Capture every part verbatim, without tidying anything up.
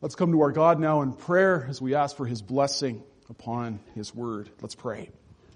Let's come to our God now in prayer as we ask for His blessing upon His word. Let's pray.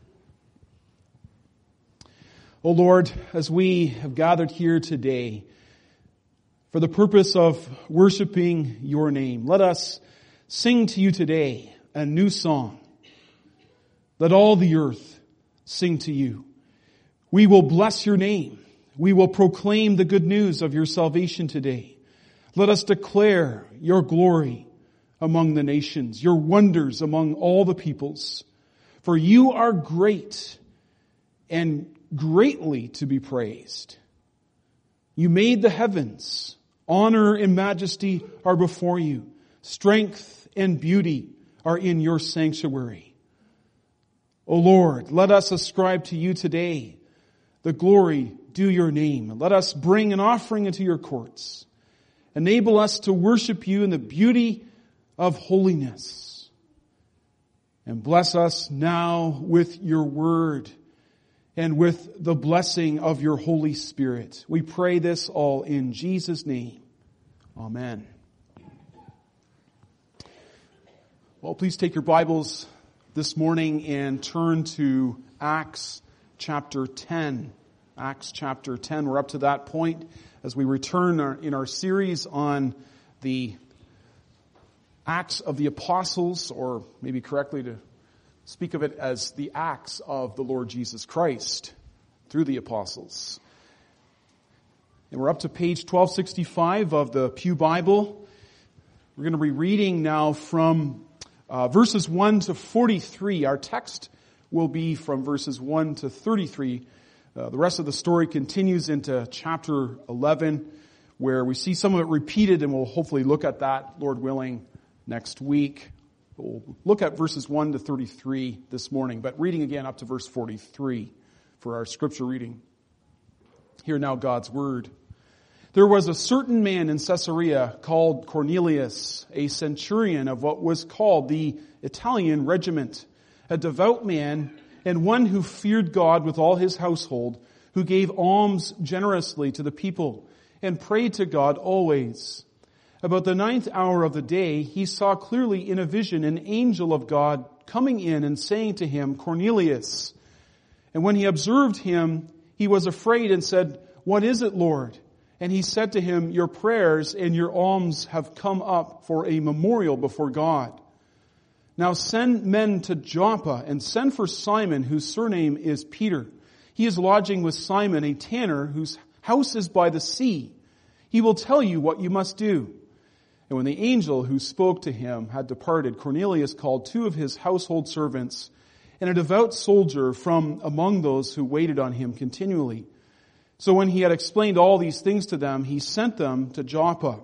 O Lord, as we have gathered here today for the purpose of worshiping your name, let us sing to you today a new song. Let all the earth sing to you. We will bless your name. We will proclaim the good news of your salvation today. Let us declare your glory among the nations, your wonders among all the peoples. For you are great and greatly to be praised. You made the heavens. Honor and majesty are before you. Strength and beauty are in your sanctuary. O Lord, let us ascribe to you today the glory due your name. Let us bring an offering into your courts. Enable us to worship you in the beauty of holiness. And bless us now with your word and with the blessing of your Holy Spirit. We pray this all in Jesus' name. Amen. Well, please take your Bibles this morning and turn to Acts chapter ten. Acts chapter ten. We're up to that point as we return our, in our series on the Acts of the Apostles, or maybe correctly to speak of it as the Acts of the Lord Jesus Christ through the Apostles. And we're up to page twelve sixty-five of the Pew Bible. We're going to be reading now from uh, verses one to forty-three. Our text will be from verses one to thirty-three. Uh, the rest of the story continues into chapter eleven, where we see some of it repeated, and we'll hopefully look at that, Lord willing, next week. We'll look at verses one to thirty-three this morning, but reading again up to verse forty-three for our scripture reading. Hear now God's word. There was a certain man in Caesarea called Cornelius, a centurion of what was called the Italian regiment, a devout man, and one who feared God with all his household, who gave alms generously to the people, and prayed to God always. About the ninth hour of the day, he saw clearly in a vision an angel of God coming in and saying to him, Cornelius. And when he observed him, he was afraid and said, What is it, Lord? And he said to him, Your prayers and your alms have come up for a memorial before God. Now send men to Joppa and send for Simon, whose surname is Peter. He is lodging with Simon, a tanner, whose house is by the sea. He will tell you what you must do. And when the angel who spoke to him had departed, Cornelius called two of his household servants and a devout soldier from among those who waited on him continually. So when he had explained all these things to them, he sent them to Joppa.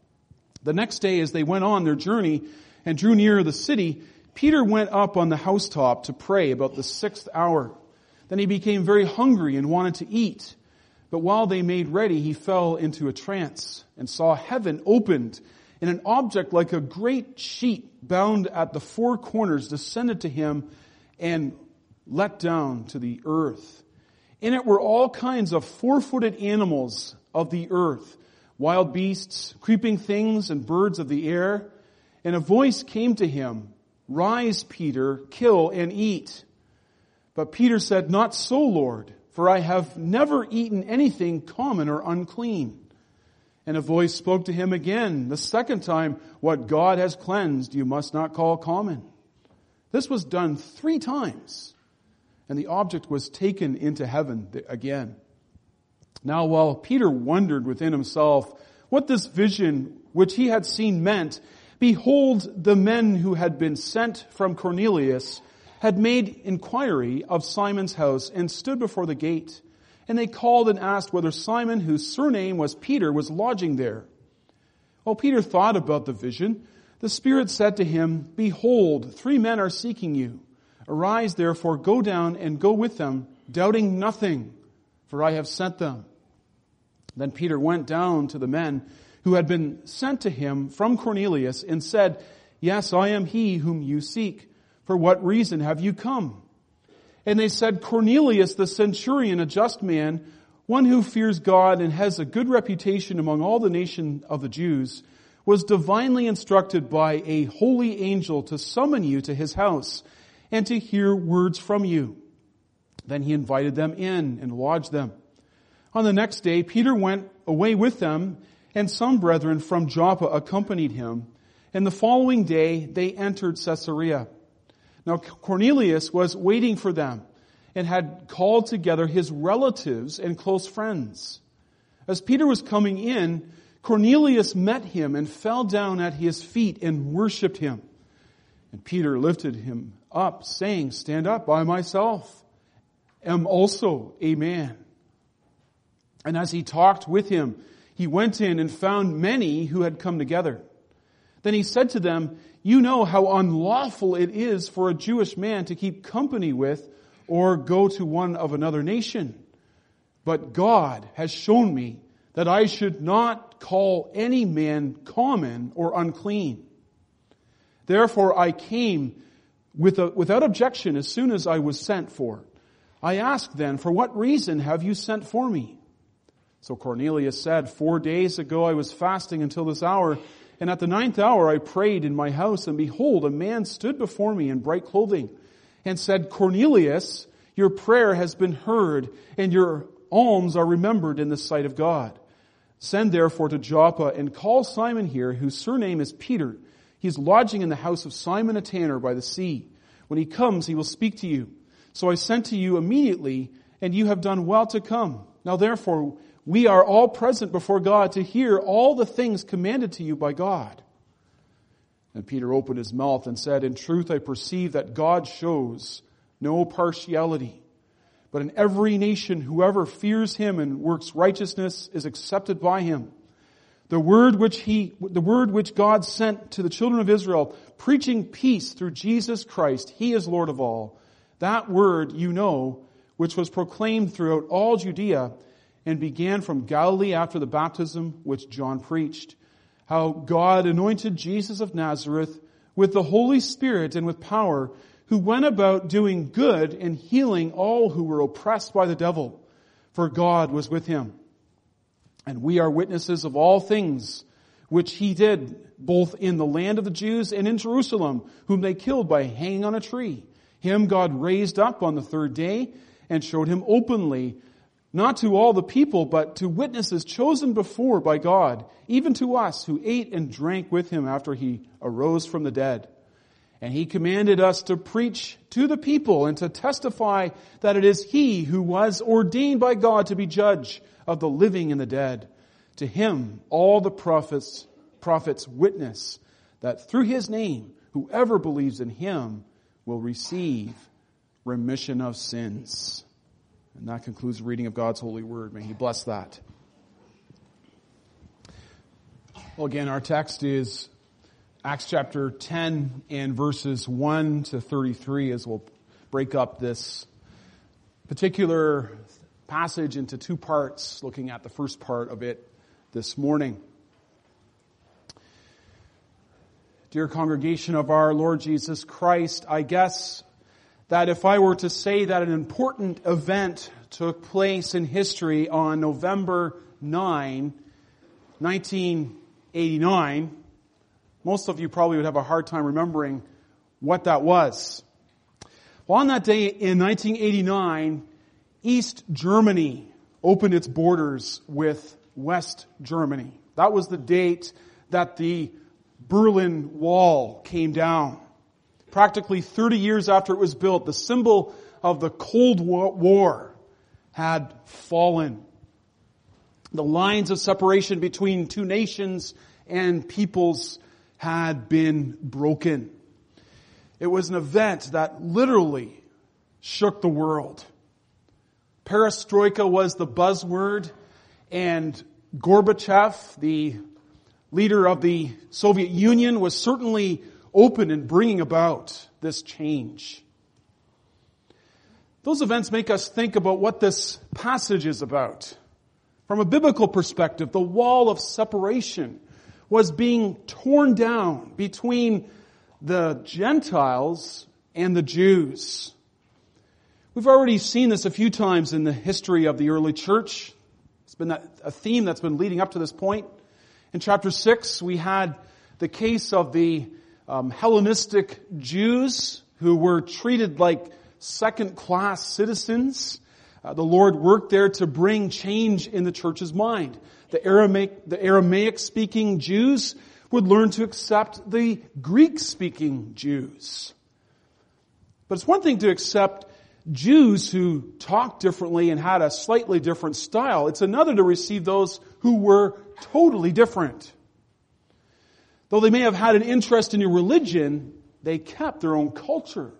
The next day, as they went on their journey and drew near the city, Peter went up on the housetop to pray about the sixth hour. Then he became very hungry and wanted to eat. But while they made ready, he fell into a trance and saw heaven opened, and an object like a great sheet bound at the four corners descended to him and let down to the earth. In it were all kinds of four-footed animals of the earth, wild beasts, creeping things, and birds of the air. And a voice came to him, Rise, Peter, kill and eat. But Peter said, Not so, Lord, for I have never eaten anything common or unclean. And a voice spoke to him again, the second time, What God has cleansed, you must not call common. This was done three times, and the object was taken into heaven again. Now while Peter wondered within himself what this vision which he had seen meant, behold, the men who had been sent from Cornelius had made inquiry of Simon's house and stood before the gate. And they called and asked whether Simon, whose surname was Peter, was lodging there. While Peter thought about the vision, the Spirit said to him, Behold, three men are seeking you. Arise, therefore, go down and go with them, doubting nothing, for I have sent them. Then Peter went down to the men who had been sent to him from Cornelius and said, Yes, I am he whom you seek. For what reason have you come? And they said, Cornelius the centurion, a just man, one who fears God and has a good reputation among all the nation of the Jews, was divinely instructed by a holy angel to summon you to his house and to hear words from you. Then he invited them in and lodged them. On the next day, Peter went away with them, and some brethren from Joppa accompanied him. And the following day, they entered Caesarea. Now Cornelius was waiting for them and had called together his relatives and close friends. As Peter was coming in, Cornelius met him and fell down at his feet and worshipped him. And Peter lifted him up, saying, "Stand up, I myself am also a man." And as he talked with him, he went in and found many who had come together. Then he said to them, "You know how unlawful it is for a Jewish man to keep company with or go to one of another nation. But God has shown me that I should not call any man common or unclean. Therefore I came with a, without objection as soon as I was sent for. I asked then, 'For what reason have you sent for me?' So Cornelius said, 'Four days ago I was fasting until this hour, and at the ninth hour I prayed in my house, and behold, a man stood before me in bright clothing, and said, Cornelius, your prayer has been heard, and your alms are remembered in the sight of God. Send therefore to Joppa, and call Simon here, whose surname is Peter. He is lodging in the house of Simon a tanner by the sea. When he comes, he will speak to you. So I sent to you immediately, and you have done well to come. Now therefore, we are all present before God to hear all the things commanded to you by God.' And Peter opened his mouth and said, 'In truth I perceive that God shows no partiality, but in every nation whoever fears him and works righteousness is accepted by him. The word which he, the word which God sent to the children of Israel, preaching peace through Jesus Christ, he is Lord of all. That word you know, which was proclaimed throughout all Judea, and began from Galilee after the baptism which John preached, how God anointed Jesus of Nazareth with the Holy Spirit and with power, who went about doing good and healing all who were oppressed by the devil, for God was with him. And we are witnesses of all things which he did, both in the land of the Jews and in Jerusalem, whom they killed by hanging on a tree. Him God raised up on the third day and showed him openly, not to all the people, but to witnesses chosen before by God, even to us who ate and drank with him after he arose from the dead. And he commanded us to preach to the people and to testify that it is he who was ordained by God to be judge of the living and the dead. To him all the prophets, prophets witness that through his name whoever believes in him will receive remission of sins.'" And that concludes the reading of God's holy word. May he bless that. Well, again, our text is Acts chapter ten and verses one to thirty-three, as we'll break up this particular passage into two parts, looking at the first part of it this morning. Dear congregation of our Lord Jesus Christ, I guess that if I were to say that an important event took place in history on November ninth, nineteen eighty-nine, most of you probably would have a hard time remembering what that was. Well, on that day in nineteen eighty-nine, East Germany opened its borders with West Germany. That was the date that the Berlin Wall came down. Practically thirty years after it was built, the symbol of the Cold War had fallen. The lines of separation between two nations and peoples had been broken. It was an event that literally shook the world. Perestroika was the buzzword, and Gorbachev, the leader of the Soviet Union, was certainly open in bringing about this change. Those events make us think about what this passage is about. From a biblical perspective, the wall of separation was being torn down between the Gentiles and the Jews. We've already seen this a few times in the history of the early church. It's been a theme that's been leading up to this point. In chapter six, we had the case of the um, Hellenistic Jews who were treated like second-class citizens. Uh, the Lord worked there to bring change in the church's mind. The Aramaic, the Aramaic-speaking Jews would learn to accept the Greek-speaking Jews. But it's one thing to accept Jews who talked differently and had a slightly different style. It's another to receive those who were totally different. Though they may have had an interest in your religion, they kept their own culture.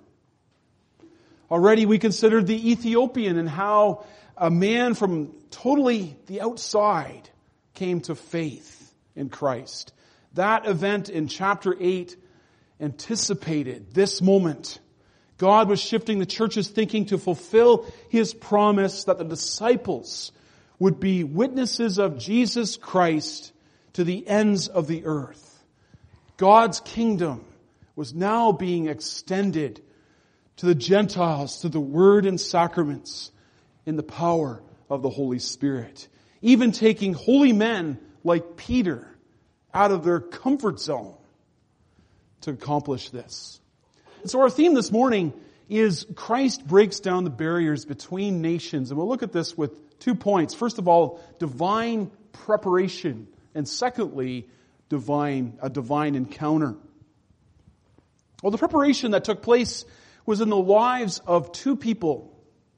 Already we considered the Ethiopian and how a man from totally the outside came to faith in Christ. That event in chapter eight anticipated this moment. God was shifting the church's thinking to fulfill His promise that the disciples would be witnesses of Jesus Christ to the ends of the earth. God's kingdom was now being extended to the Gentiles, to the Word and sacraments in the power of the Holy Spirit. Even taking holy men like Peter out of their comfort zone to accomplish this. And so our theme this morning is Christ breaks down the barriers between nations. And we'll look at this with two points. First of all, divine preparation. And secondly, divine, a divine encounter. Well, the preparation that took place was in the lives of two people,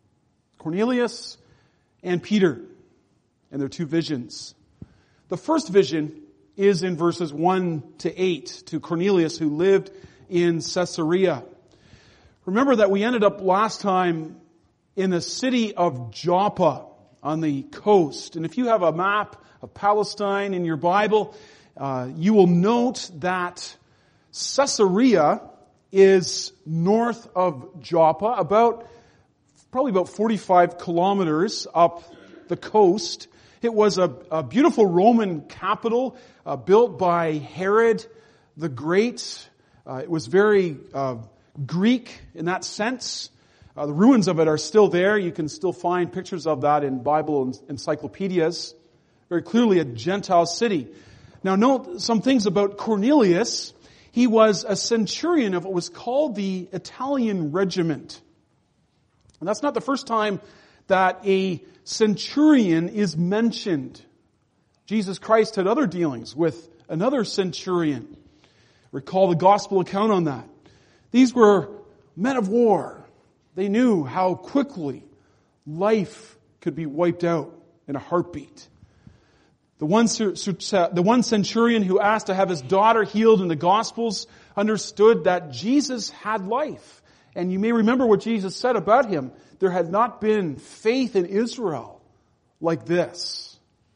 Cornelius and Peter, and their two visions. The first vision is in verses one to eight to Cornelius, who lived in Caesarea. Remember that we ended up last time in the city of Joppa on the coast. And if you have a map of Palestine in your Bible, uh, you will note that Caesarea is north of Joppa, about probably about forty-five kilometers up the coast. It was a, a beautiful Roman capital uh, built by Herod the Great. Uh, it was very uh, Greek in that sense. Uh, the ruins of it are still there. You can still find pictures of that in Bible encyclopedias. Very clearly a Gentile city. Now note some things about Cornelius. He was a centurion of what was called the Italian regiment. And that's not the first time that a centurion is mentioned. Jesus Christ had other dealings with another centurion. Recall the gospel account on that. These were men of war. They knew how quickly life could be wiped out in a heartbeat. The one, the one centurion who asked to have his daughter healed in the Gospels understood that Jesus had life. And you may remember what Jesus said about him. There had not been faith in Israel like this.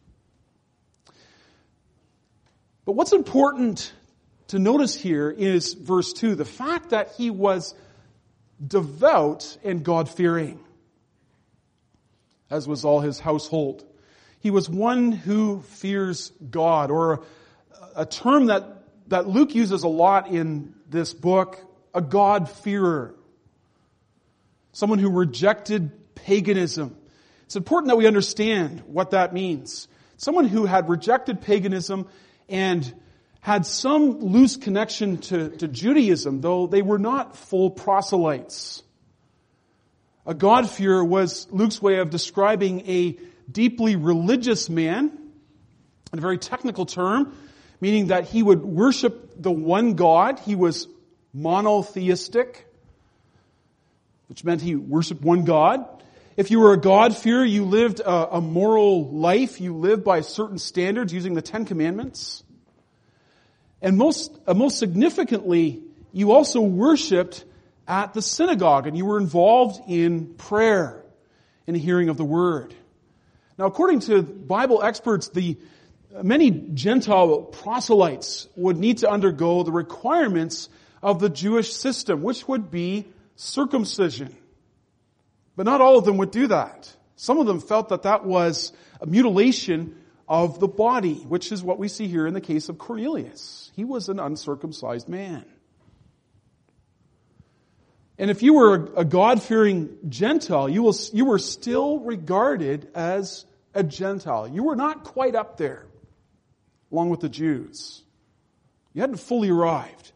But what's important to notice here is verse two, the fact that he was devout and God-fearing, as was all his household. He was one who fears God, or a term that, that Luke uses a lot in this book, a God-fearer. Someone who rejected paganism. It's important that we understand what that means. Someone who had rejected paganism and had some loose connection to, to Judaism, though they were not full proselytes. A God-fearer was Luke's way of describing a deeply religious man, in a very technical term, meaning that he would worship the one God. He was monotheistic, which meant he worshiped one God. If you were a God-fearer, you lived a, a moral life. You lived by certain standards using the Ten Commandments. And most, uh, most significantly, you also worshiped at the synagogue, and you were involved in prayer, in the hearing of the Word. Now, according to Bible experts, the many Gentile proselytes would need to undergo the requirements of the Jewish system, which would be circumcision. But not all of them would do that. Some of them felt that that was a mutilation of the body, which is what we see here in the case of Cornelius. He was an uncircumcised man. And if you were a God-fearing Gentile, you, will, you were still regarded as a Gentile. You were not quite up there along with the Jews. You hadn't fully arrived.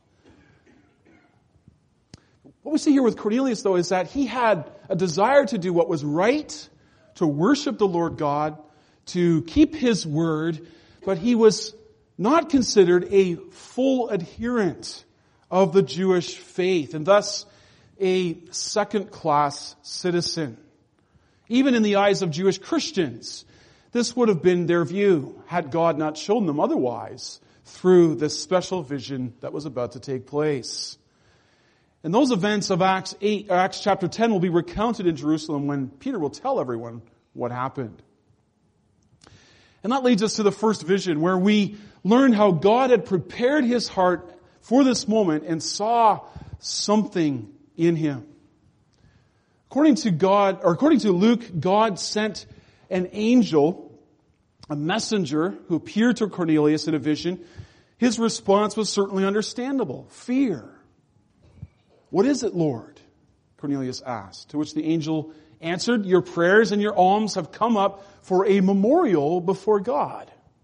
What we see here with Cornelius, though, is that he had a desire to do what was right, to worship the Lord God, to keep His word, but he was not considered a full adherent of the Jewish faith, and thus a second-class citizen. Even in the eyes of Jewish Christians, this would have been their view, had God not shown them otherwise through this special vision that was about to take place. And those events of Acts eight, Acts chapter ten will be recounted in Jerusalem when Peter will tell everyone what happened. And that leads us to the first vision, where we learn how God had prepared his heart for this moment and saw something in him. According to God, or according to Luke, God sent an angel, a messenger, who appeared to Cornelius in a vision. His response was certainly understandable. Fear. "What is it, Lord?" Cornelius asked. To which the angel answered, "Your prayers and your alms have come up for a memorial before God."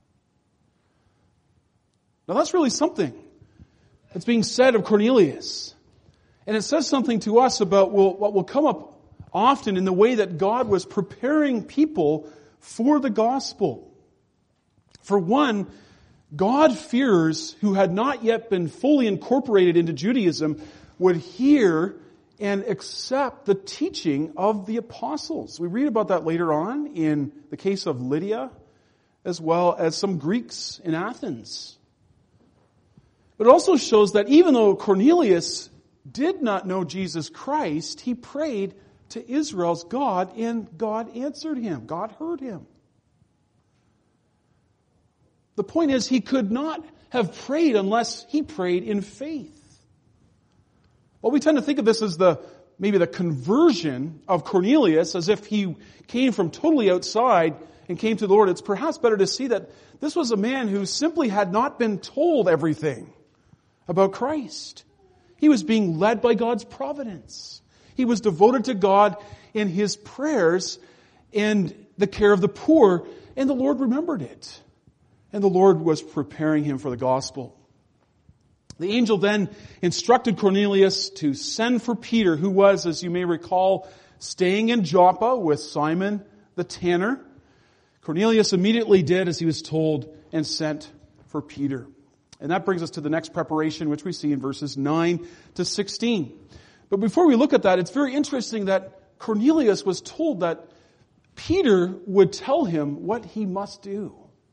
Now that's really something that's being said of Cornelius. And it says something to us about what will come up often in the way that God was preparing people for the gospel. For one, God-fearers who had not yet been fully incorporated into Judaism would hear and accept the teaching of the apostles. We read about that later on in the case of Lydia, as well as some Greeks in Athens. But it also shows that even though Cornelius did not know Jesus Christ, he prayed to Israel's God, and God answered him. God heard him. The point is, he could not have prayed unless he prayed in faith. Well, we tend to think of this as the maybe the conversion of Cornelius, as if he came from totally outside and came to the Lord. It's perhaps better to see that this was a man who simply had not been told everything about Christ. He was being led by God's providence. He was devoted to God in his prayers and the care of the poor, and the Lord remembered it. And the Lord was preparing him for the gospel. The angel then instructed Cornelius to send for Peter, who was, as you may recall, staying in Joppa with Simon the tanner. Cornelius immediately did as he was told and sent for Peter. And that brings us to the next preparation, which we see in verses nine to sixteen. But before we look at that, it's very interesting that Cornelius was told that Peter would tell him what he must do.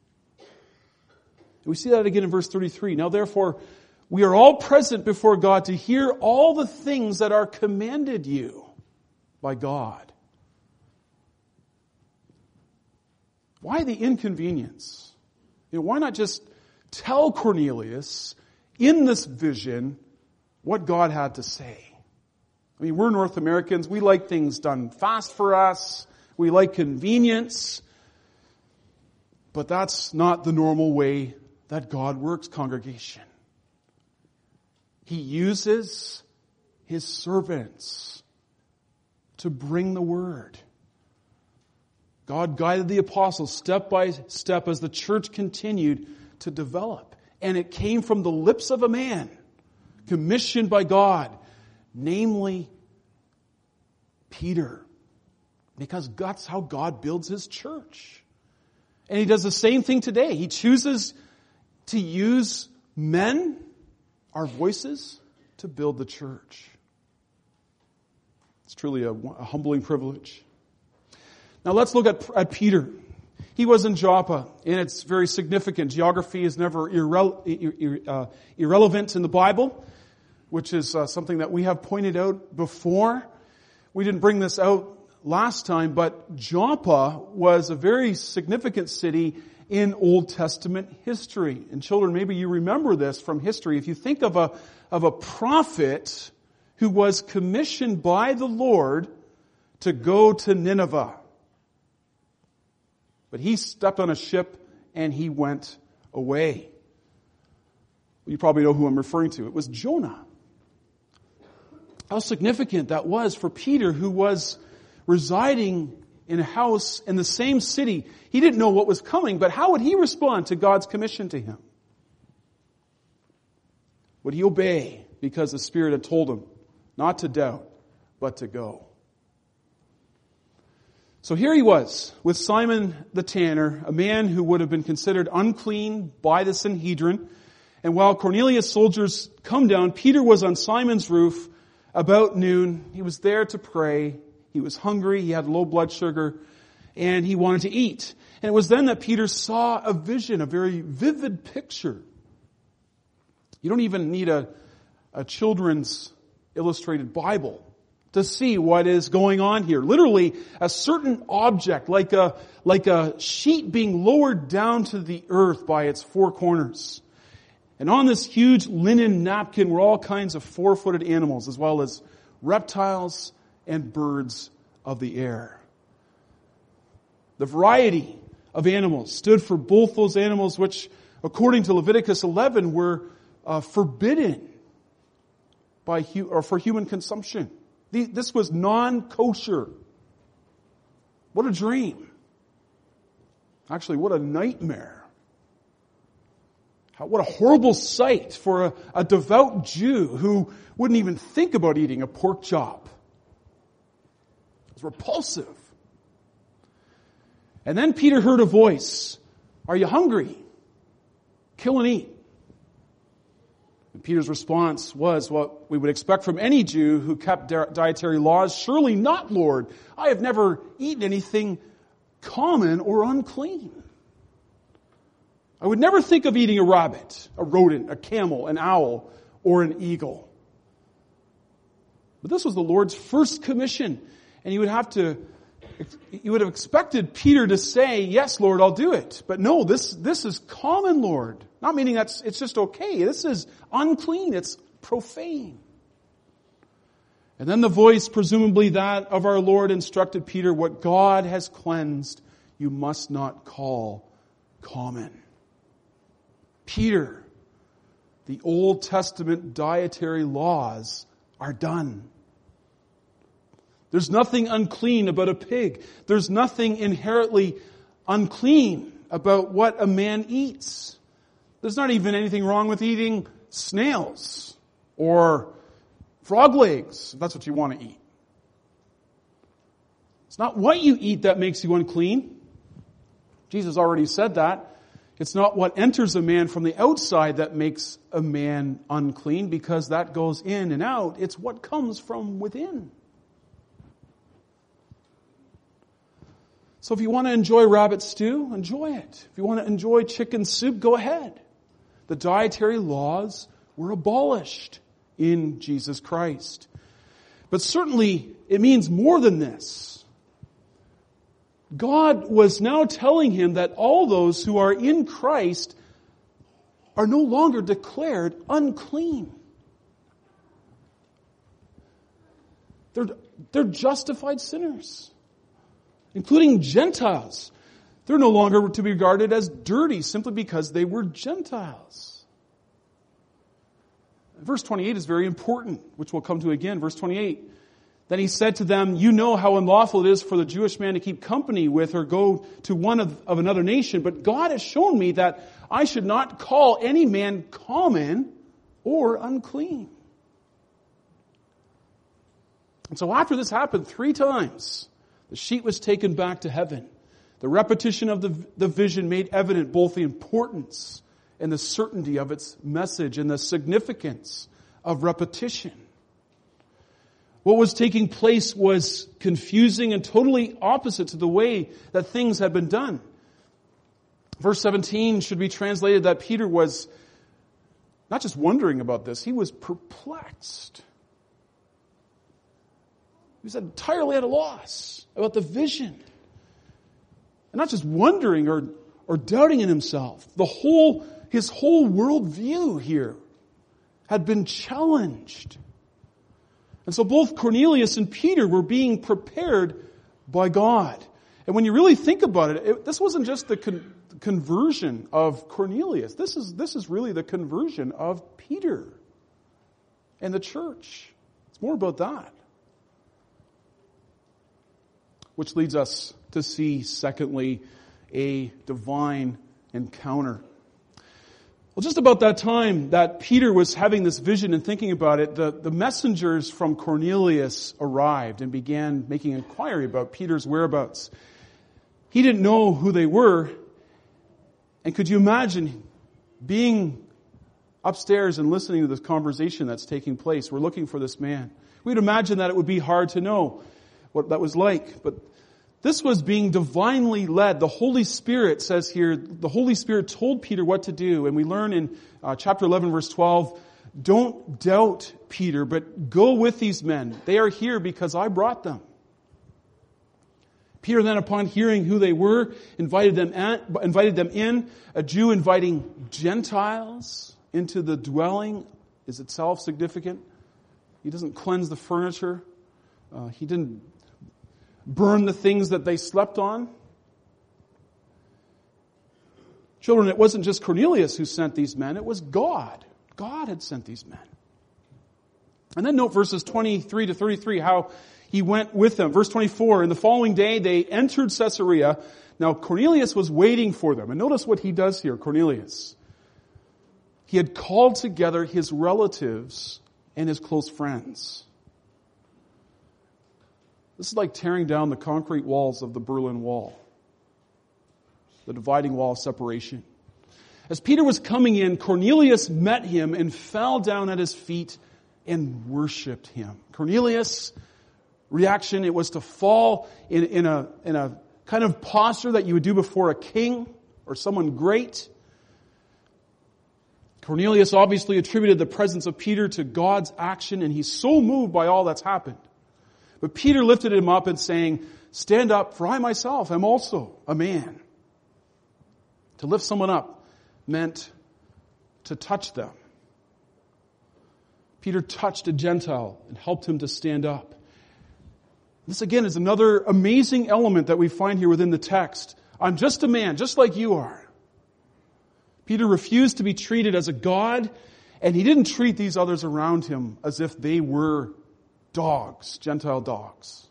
We see that again in verse thirty-three. "Now therefore, we are all present before God to hear all the things that are commanded you by God." Why the inconvenience? You know, why not just tell Cornelius in this vision what God had to say? I mean, we're North Americans. We like things done fast for us. We like convenience. But that's not the normal way that God works, congregation. He uses His servants to bring the word. God guided the apostles step by step as the church continued to develop. And it came from the lips of a man commissioned by God, namely Peter. Because that's how God builds His church. And He does the same thing today. He chooses to use men, our voices, to build the church. It's truly a, a humbling privilege. Now let's look at, at Peter. He was in Joppa, and it's very significant. Geography is never irre- uh, irrelevant in the Bible, which is uh, something that we have pointed out before. We didn't bring this out last time, but Joppa was a very significant city in Old Testament history. And children, maybe you remember this from history. If you think of a, of a prophet who was commissioned by the Lord to go to Nineveh. But he stepped on a ship and he went away. You probably know who I'm referring to. It was Jonah. How significant that was for Peter, who was residing in a house in the same city. He didn't know what was coming, but how would he respond to God's commission to him? Would he obey because the Spirit had told him not to doubt, but to go? So here he was with Simon the tanner, a man who would have been considered unclean by the Sanhedrin. And while Cornelius' soldiers come down, Peter was on Simon's roof about noon. He was there to pray. He was hungry. He had low blood sugar, and he wanted to eat. And it was then that Peter saw a vision, a very vivid picture. You don't even need a, a children's illustrated Bible to see what is going on here. Literally, a certain object, like a, like a sheet being lowered down to the earth by its four corners. And on this huge linen napkin were all kinds of four-footed animals, as well as reptiles and birds of the air. The variety of animals stood for both those animals which, according to Leviticus eleven, were uh, forbidden by hu- or for human consumption. This was non-kosher. What a dream. Actually, what a nightmare. How, what a horrible sight for a, a devout Jew who wouldn't even think about eating a pork chop. It's repulsive. And then Peter heard a voice. Are you hungry? Kill and eat. And Peter's response was what we would expect from any Jew who kept dietary laws. Surely not, Lord. I have never eaten anything common or unclean. I would never think of eating a rabbit, a rodent, a camel, an owl, or an eagle. But this was the Lord's first commission. And you would have to, you would have expected Peter to say, yes, Lord, I'll do it. But no, this, this is common, Lord. Not meaning that's, it's just okay. This is unclean. It's profane. And then the voice, presumably that of our Lord, instructed Peter, what God has cleansed, you must not call common. Peter, the Old Testament dietary laws are done. There's nothing unclean about a pig. There's nothing inherently unclean about what a man eats. There's not even anything wrong with eating snails or frog legs, if that's what you want to eat. It's not what you eat that makes you unclean. Jesus already said that. It's not what enters a man from the outside that makes a man unclean, because that goes in and out. It's what comes from within. So if you want to enjoy rabbit stew, enjoy it. If you want to enjoy chicken soup, go ahead. The dietary laws were abolished in Jesus Christ. But certainly it means more than this. God was now telling him that all those who are in Christ are no longer declared unclean. They're, they're justified sinners, including Gentiles. They're no longer to be regarded as dirty simply because they were Gentiles. Verse twenty-eight is very important, which we'll come to again. Verse twenty-eight. Then he said to them, you know how unlawful it is for the Jewish man to keep company with or go to one of, of another nation, but God has shown me that I should not call any man common or unclean. And so after this happened three times, the sheet was taken back to heaven. The repetition of the, the vision made evident both the importance and the certainty of its message and the significance of repetition. What was taking place was confusing and totally opposite to the way that things had been done. Verse seventeen should be translated that Peter was not just wondering about this, he was perplexed. He was entirely at a loss about the vision. And not just wondering or, or doubting in himself. The whole, his whole worldview here had been challenged. And so both Cornelius and Peter were being prepared by God. And when you really think about it, it this wasn't just the con- conversion of Cornelius. This is, this is really the conversion of Peter and the church. It's more about that. which leads us to see, secondly, a divine encounter. Well, just about that time that Peter was having this vision and thinking about it, the, the messengers from Cornelius arrived and began making inquiry about Peter's whereabouts. He didn't know who they were. And could you imagine being upstairs and listening to this conversation that's taking place? We're looking for this man. We'd imagine that it would be hard to know what that was like. But this was being divinely led. The Holy Spirit says here, the Holy Spirit told Peter what to do. And we learn in uh, chapter eleven, verse twelve, don't doubt, Peter, but go with these men. They are here because I brought them. Peter then, upon hearing who they were, invited them at, invited them in. A Jew inviting Gentiles into the dwelling is itself significant. He doesn't cleanse the furniture. Uh, he didn't burn the things that they slept on. Children, it wasn't just Cornelius who sent these men. It was God. God had sent these men. And then note verses twenty-three to thirty-three, how he went with them. Verse twenty-four, and the following day they entered Caesarea. Now Cornelius was waiting for them. And notice what he does here, Cornelius. He had called together his relatives and his close friends. This is like tearing down the concrete walls of the Berlin Wall, the dividing wall of separation. As Peter was coming in, Cornelius met him and fell down at his feet and worshipped him. Cornelius' reaction, it was to fall in, in a in a kind of posture that you would do before a king or someone great. Cornelius obviously attributed the presence of Peter to God's action, and he's so moved by all that's happened. But Peter lifted him up and saying, stand up, for I myself am also a man. To lift someone up meant to touch them. Peter touched a Gentile and helped him to stand up. This again is another amazing element that we find here within the text. I'm just a man, just like you are. Peter refused to be treated as a god, and he didn't treat these others around him as if they were dogs, Gentile dogs.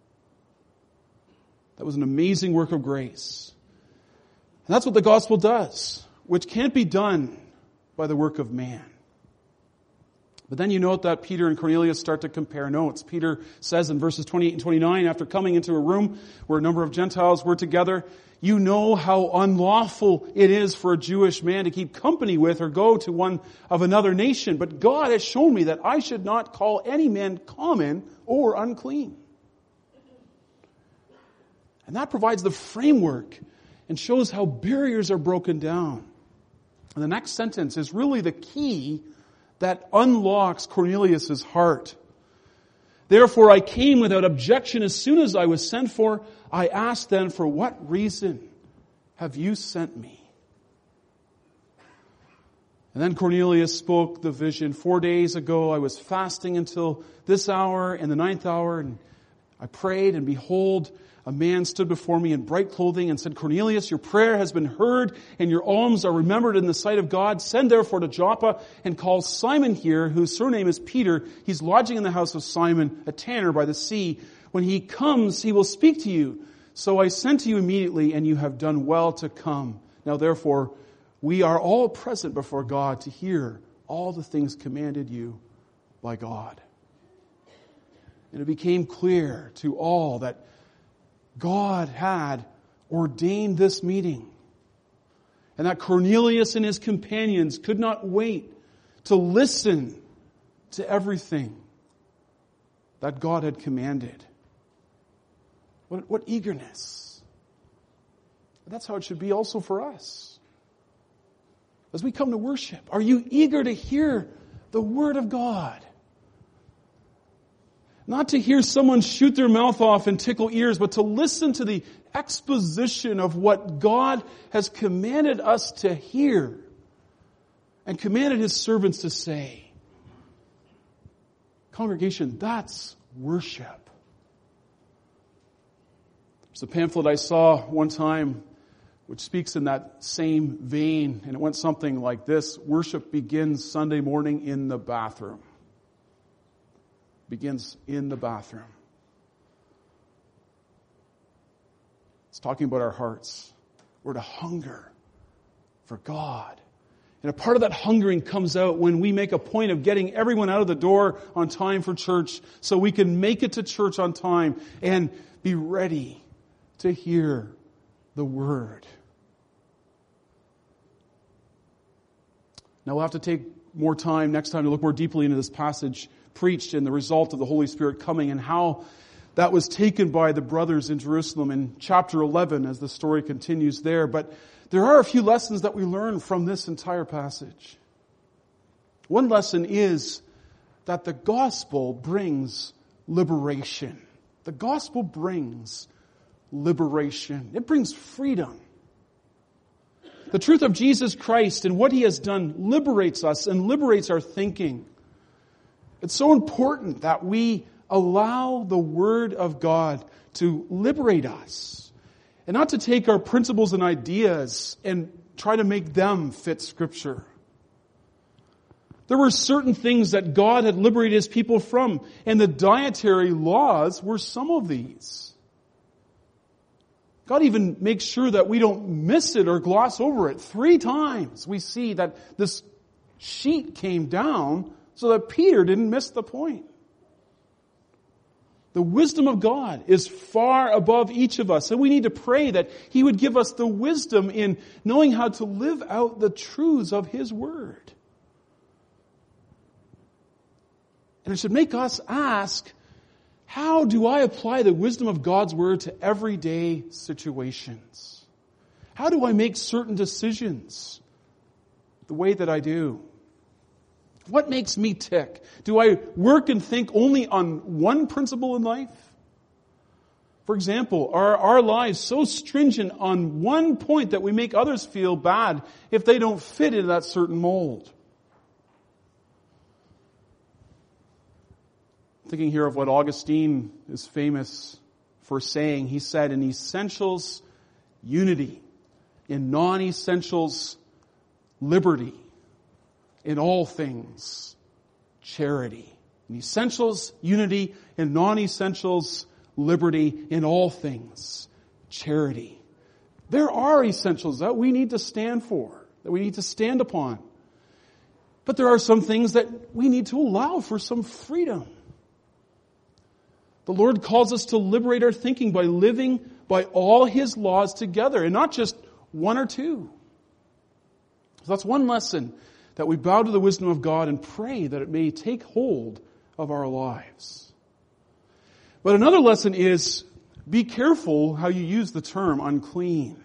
That was an amazing work of grace. And that's what the gospel does, which can't be done by the work of man. But then you note that Peter and Cornelius start to compare notes. Peter says in verses twenty-eight and twenty-nine, after coming into a room where a number of Gentiles were together, you know how unlawful it is for a Jewish man to keep company with or go to one of another nation. But God has shown me that I should not call any man common or unclean. And that provides the framework and shows how barriers are broken down. And the next sentence is really the key that unlocks Cornelius' heart. Therefore I came without objection as soon as I was sent for. I asked then, for what reason have you sent me? And then Cornelius spoke the vision. Four days ago I was fasting until this hour and the ninth hour, and I prayed, and behold, a man stood before me in bright clothing and said, Cornelius, your prayer has been heard and your alms are remembered in the sight of God. Send therefore to Joppa and call Simon here, whose surname is Peter. He's lodging in the house of Simon, a tanner by the sea. When he comes, he will speak to you. So I sent to you immediately, and you have done well to come. Now therefore, we are all present before God to hear all the things commanded you by God. And it became clear to all that God had ordained this meeting, and that Cornelius and his companions could not wait to listen to everything that God had commanded. What, what eagerness. That's how it should be also for us. As we come to worship, are you eager to hear the Word of God? Not to hear someone shoot their mouth off and tickle ears, but to listen to the exposition of what God has commanded us to hear and commanded His servants to say. Congregation, that's worship. There's a pamphlet I saw one time which speaks in that same vein, and it went something like this: worship begins Sunday morning in the bathroom. Begins in the bathroom. It's talking about our hearts. We're to hunger for God. And a part of that hungering comes out when we make a point of getting everyone out of the door on time for church so we can make it to church on time and be ready to hear the Word. Now we'll have to take more time next time to look more deeply into this passage preached and the result of the Holy Spirit coming and how that was taken by the brothers in Jerusalem in chapter eleven as the story continues there. But there are a few lessons that we learn from this entire passage. One lesson is that the gospel brings liberation. The gospel brings liberation. It brings freedom. The truth of Jesus Christ and what He has done liberates us and liberates our thinking. It's so important that we allow the Word of God to liberate us and not to take our principles and ideas and try to make them fit Scripture. There were certain things that God had liberated His people from, and the dietary laws were some of these. God even makes sure that we don't miss it or gloss over it. Three times we see that this sheet came down so that Peter didn't miss the point. The wisdom of God is far above each of us, and we need to pray that He would give us the wisdom in knowing how to live out the truths of His Word. And it should make us ask, how do I apply the wisdom of God's Word to everyday situations? How do I make certain decisions the way that I do? What makes me tick? Do I work and think only on one principle in life? For example, are our lives so stringent on one point that we make others feel bad if they don't fit into that certain mold? Thinking here of what Augustine is famous for saying. He said, in essentials, unity. In non-essentials, liberty. In all things, charity. In essentials, unity. In non-essentials, liberty. In all things, charity. There are essentials that we need to stand for, that we need to stand upon. But there are some things that we need to allow for some freedom. The Lord calls us to liberate our thinking by living by all His laws together, and not just one or two. So that's one lesson, that we bow to the wisdom of God and pray that it may take hold of our lives. But another lesson is, be careful how you use the term unclean.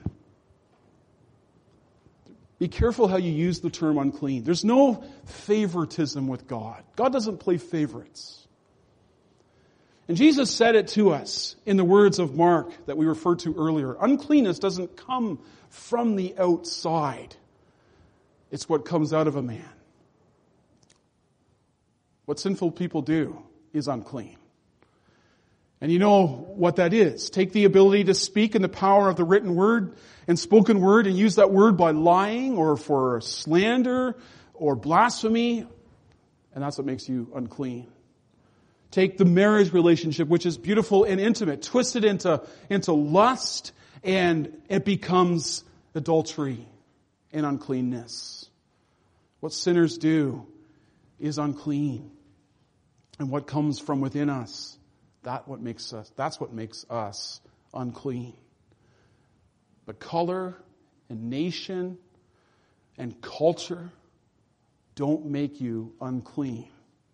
Be careful how you use the term unclean. There's no favoritism with God. God doesn't play favorites. And Jesus said it to us in the words of Mark that we referred to earlier. Uncleanness doesn't come from the outside. It's what comes out of a man. What sinful people do is unclean. And you know what that is. Take the ability to speak in the power of the written word and spoken word and use that word by lying or for slander or blasphemy, and that's what makes you unclean. Take the marriage relationship, which is beautiful and intimate, twist it into, into lust, and it becomes adultery and uncleanness. What sinners do is unclean. And what comes from within us, that what makes us, that's what makes us unclean. But color and nation and culture don't make you unclean.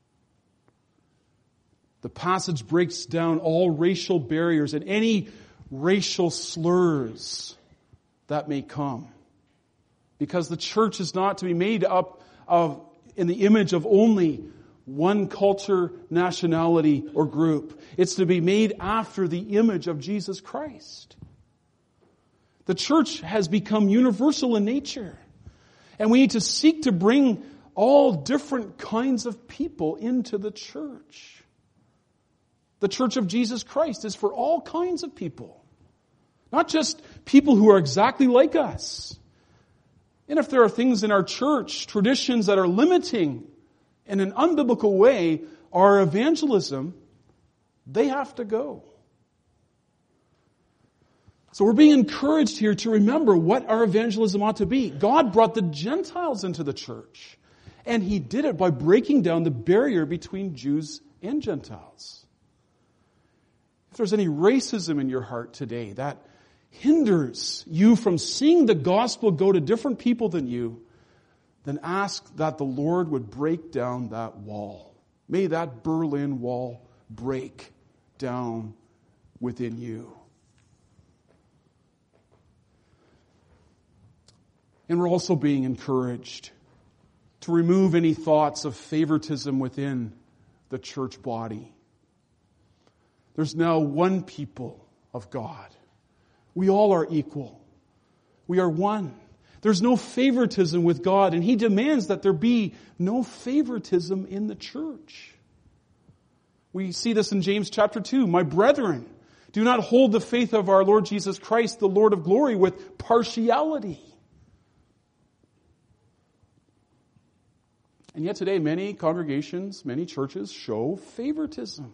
The passage breaks down all racial barriers and any racial slurs that may come. Because the church is not to be made up of in the image of only one culture, nationality, or group. It's to be made after the image of Jesus Christ. The church has become universal in nature. And we need to seek to bring all different kinds of people into the church. The church of Jesus Christ is for all kinds of people. Not just people who are exactly like us. And if there are things in our church, traditions that are limiting in an unbiblical way our evangelism, they have to go. So we're being encouraged here to remember what our evangelism ought to be. God brought the Gentiles into the church. And He did it by breaking down the barrier between Jews and Gentiles. If there's any racism in your heart today that hinders you from seeing the gospel go to different people than you, then ask that the Lord would break down that wall. May that Berlin Wall break down within you. And we're also being encouraged to remove any thoughts of favoritism within the church body. There's now one people of God. We all are equal. We are one. There's no favoritism with God, and He demands that there be no favoritism in the church. We see this in James chapter two. My brethren, do not hold the faith of our Lord Jesus Christ, the Lord of glory, with partiality. And yet today, many congregations, many churches show favoritism.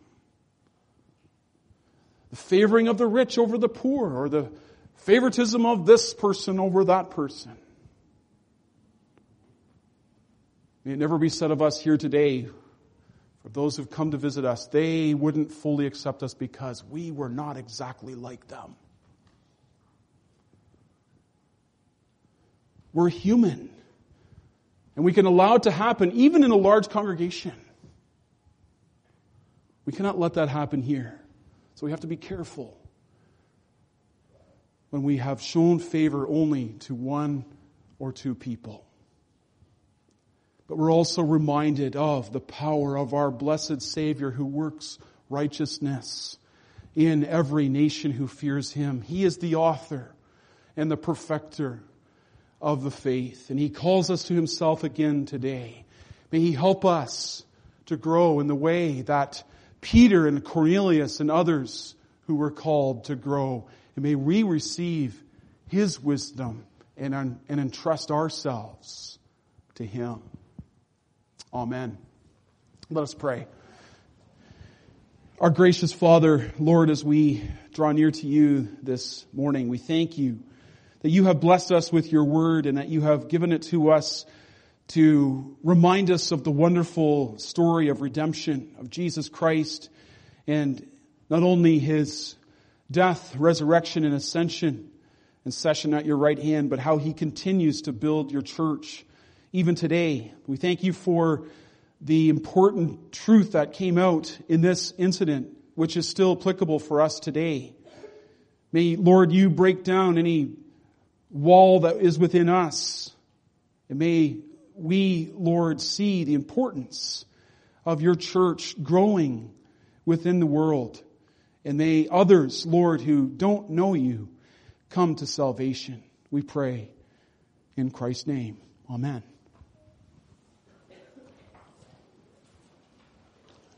The favoring of the rich over the poor, or the favoritism of this person over that person. May it never be said of us here today, for those who've come to visit us, they wouldn't fully accept us because we were not exactly like them. We're human. And we can allow it to happen even in a large congregation. We cannot let that happen here. So we have to be careful when we have shown favor only to one or two people. But we're also reminded of the power of our blessed Savior who works righteousness in every nation who fears Him. He is the author and the perfecter of the faith. And He calls us to Himself again today. May He help us to grow in the way that Peter and Cornelius and others who were called to grow. And may we receive His wisdom and, and entrust ourselves to Him. Amen. Let us pray. Our gracious Father, Lord, as we draw near to You this morning, we thank You that You have blessed us with Your word and that You have given it to us to remind us of the wonderful story of redemption of Jesus Christ, and not only His death, resurrection, and ascension and session at Your right hand, but how He continues to build Your church even today. We thank You for the important truth that came out in this incident, which is still applicable for us today. May, Lord, You break down any wall that is within us. And may we, Lord, see the importance of Your church growing within the world. And may others, Lord, who don't know You come to salvation. We pray in Christ's name. Amen.